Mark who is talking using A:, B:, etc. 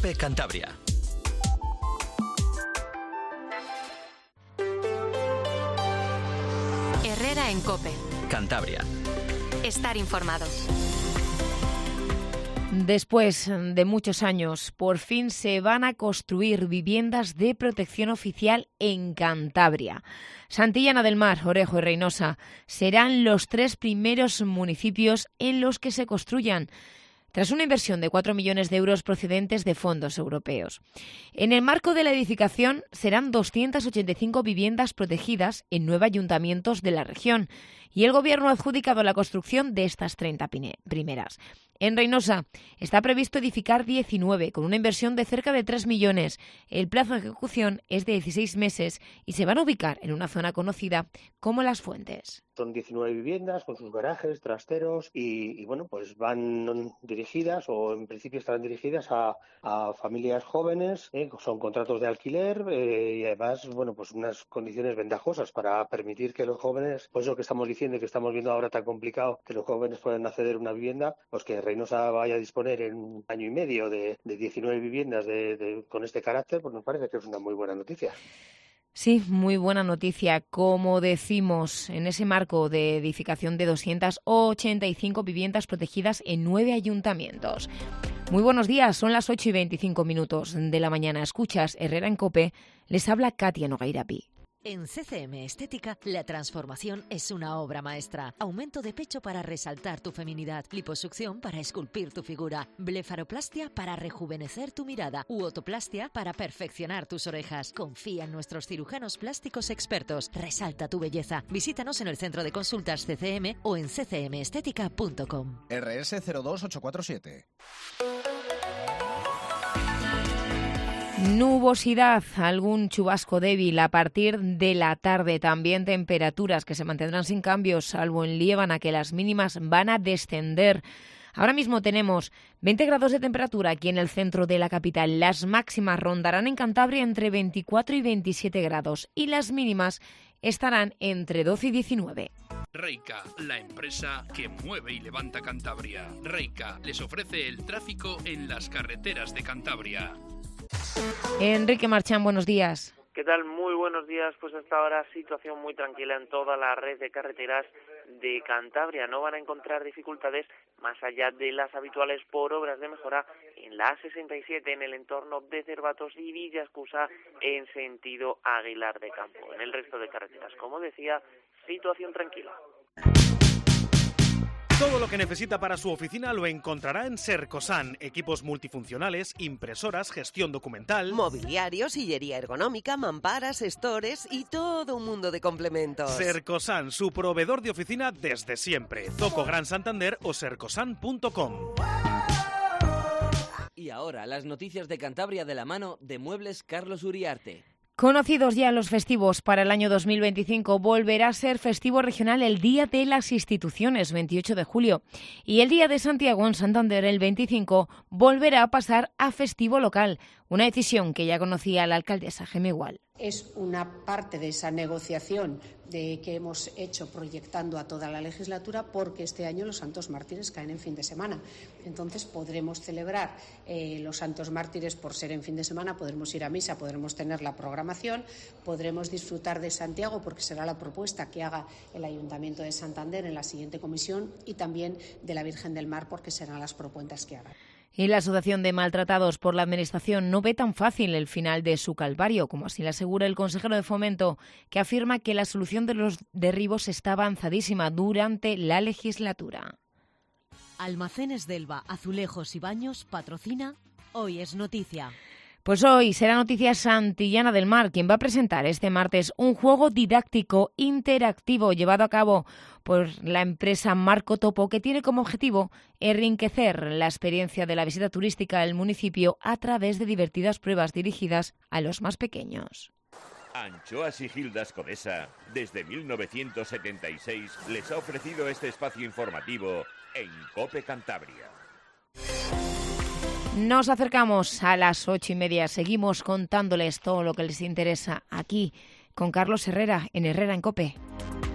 A: COPE Cantabria.
B: Herrera en COPE
A: Cantabria.
B: Estar informado.
C: Después de muchos años, por fin se van a construir viviendas de protección oficial en Cantabria. Santillana del Mar, Orejo y Reinosa serán los 3 primeros municipios en los que se construyan, tras una inversión de 4 millones de euros procedentes de fondos europeos. En el marco de la edificación serán 285 viviendas protegidas en 9 ayuntamientos de la región y el Gobierno ha adjudicado la construcción de estas 30 primeras. En Reinosa está previsto edificar 19, con una inversión de cerca de 3 millones. El plazo de ejecución es de 16 meses y se van a ubicar en una zona conocida como Las Fuentes.
D: Son 19 viviendas con sus garajes, trasteros y bueno, pues van dirigidas o en principio estarán dirigidas a familias jóvenes, son contratos de alquiler y además, bueno, pues unas condiciones ventajosas para permitir que los jóvenes, pues lo que estamos diciendo y que estamos viendo ahora tan complicado, que los jóvenes puedan acceder a una vivienda, pues que Reinosa vaya a disponer en un año y medio de 19 viviendas con este carácter, pues nos parece que es una muy buena noticia.
C: Sí, muy buena noticia. Como decimos, en ese marco de edificación de 285 viviendas protegidas en 9 ayuntamientos. Muy buenos días, son las 8:25 de la mañana. Escuchas Herrera en COPE, les habla Katia Nogueirapi.
E: En CCM Estética, la transformación es una obra maestra. Aumento de pecho para resaltar tu feminidad, liposucción para esculpir tu figura, blefaroplastia para rejuvenecer tu mirada u otoplastia para perfeccionar tus orejas. Confía en nuestros cirujanos plásticos expertos. Resalta tu belleza. Visítanos en el centro de consultas CCM o en ccmestética.com.
F: RS 02847.
C: Nubosidad, algún chubasco débil a partir de la tarde. También temperaturas que se mantendrán sin cambios, salvo en Liébana, que las mínimas van a descender. Ahora mismo tenemos 20 grados de temperatura aquí en el centro de la capital. Las máximas rondarán en Cantabria entre 24 y 27 grados y las mínimas estarán entre 12 y 19.
G: Reica, la empresa que mueve y levanta Cantabria. Reica les ofrece el tráfico en las carreteras de Cantabria.
C: Enrique Marchán, buenos días.
H: ¿Qué tal? Muy buenos días. Pues hasta ahora situación muy tranquila en toda la red de carreteras de Cantabria. No van a encontrar dificultades más allá de las habituales por obras de mejora en la A67 en el entorno de Cervatos y Villascusa en sentido Aguilar de Campo. En el resto de carreteras, como decía, situación tranquila.
I: Todo lo que necesita para su oficina lo encontrará en Sercosan. Equipos multifuncionales, impresoras, gestión documental,
J: mobiliario, sillería ergonómica, mamparas, stores y todo un mundo de complementos.
I: Sercosan, su proveedor de oficina desde siempre. Zoco Gran Santander o sercosan.com.
K: Y ahora las noticias de Cantabria de la mano de Muebles Carlos Uriarte.
C: Conocidos ya los festivos para el año 2025, volverá a ser festivo regional el Día de las Instituciones, 28 de julio. Y el Día de Santiago en Santander, el 25, volverá a pasar a festivo local. Una decisión que ya conocía la alcaldesa Gemma Igual.
L: Es una parte de esa negociación que hemos hecho proyectando a toda la legislatura, porque este año los Santos Mártires caen en fin de semana. Entonces podremos celebrar los Santos Mártires por ser en fin de semana, podremos ir a misa, podremos tener la programación, podremos disfrutar de Santiago porque será la propuesta que haga el Ayuntamiento de Santander en la siguiente comisión, y también de la Virgen del Mar porque serán las propuestas que hagan.
C: Y la Asociación de Maltratados por la Administración no ve tan fácil el final de su calvario, como así le asegura el consejero de Fomento, que afirma que la solución de los derribos está avanzadísima durante la legislatura.
E: Almacenes Delva, Azulejos y Baños patrocina Hoy es Noticia.
C: Pues hoy será noticia Santillana del Mar, quien va a presentar este martes un juego didáctico interactivo llevado a cabo por la empresa Marco Topo, que tiene como objetivo enriquecer la experiencia de la visita turística al municipio a través de divertidas pruebas dirigidas a los más pequeños.
M: Anchoas y Gildas Codesa, desde 1976, les ha ofrecido este espacio informativo en COPE Cantabria.
C: Nos acercamos a las 8:30. Seguimos contándoles todo lo que les interesa aquí con Carlos Herrera en Herrera en COPE.